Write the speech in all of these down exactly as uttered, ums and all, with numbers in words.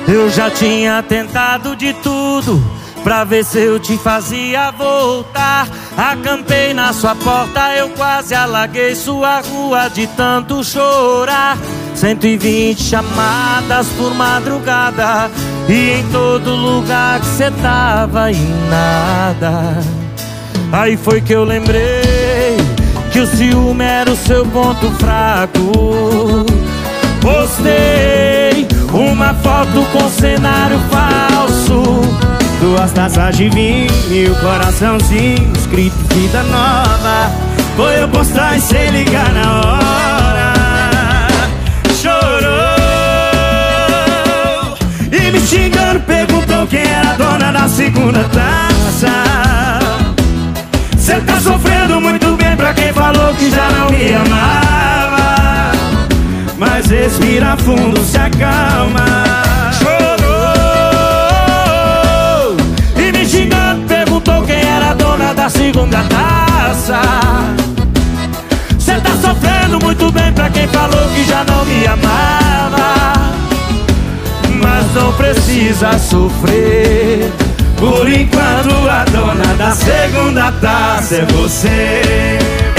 Eu já tinha tentado de tudo pra ver se eu te fazia voltar. Acampei na sua porta, eu quase alaguei sua rua de tanto chorar. Cento e vinte chamadas por madrugada, e em todo lugar que cê tava e nada. Aí foi que eu lembrei que o ciúme era o seu ponto fraco. Postei uma foto com cenário falso, duas taças de vinho e o coraçãozinho escrito vida nova. Foi eu postar e cê ligar na hora. Chorou e me xingando, perguntou quem era a dona da segunda taça. Cê tá sofrendo muito bem pra quem falou que já não me amava. Mas respira fundo, se acalma. Chorou e me xingando, perguntou quem era a dona da segunda taça. Cê tá sofrendo muito bem pra quem falou que já não me amava. Mas não precisa sofrer, por enquanto a dona da segunda taça é você.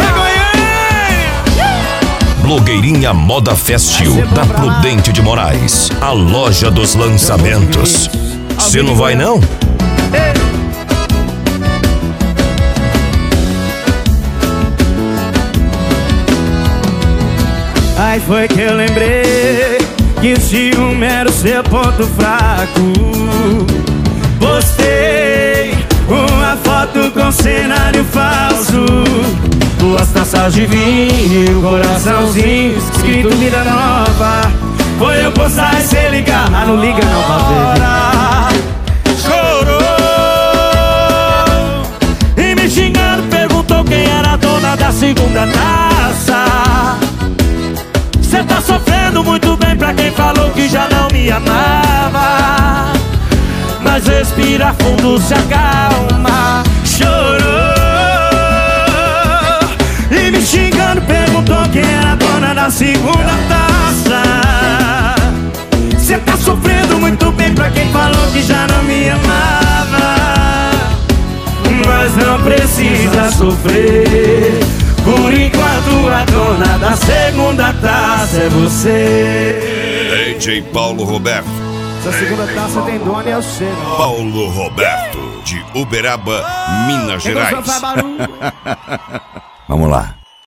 Blogueirinha Moda Festival da Prudente de Moraes, a loja dos lançamentos. Você não vai não? Aí foi que eu lembrei que o ciúme era o seu ponto fraco. Postei uma foto com cenário falso, duas taças de vinho, um coraçãozinho escrito vida nova. Foi eu postar e cê ligar. Ah, não liga não pra ver. Chorou e me xingando, perguntou quem era a dona da segunda taça. Cê tá sofrendo muito bem pra quem falou que já não me amava. Mas respira fundo, se acalma. Chorou e me xingando, perguntou quem era a dona da segunda taça. Cê tá sofrendo muito bem pra quem falou que já não me amava. Mas não precisa sofrer, por enquanto a dona da segunda taça é você. D J Paulo Roberto. Essa segunda taça tem dono e é o seu. Paulo Roberto, de Uberaba, Minas Gerais. Vamos lá.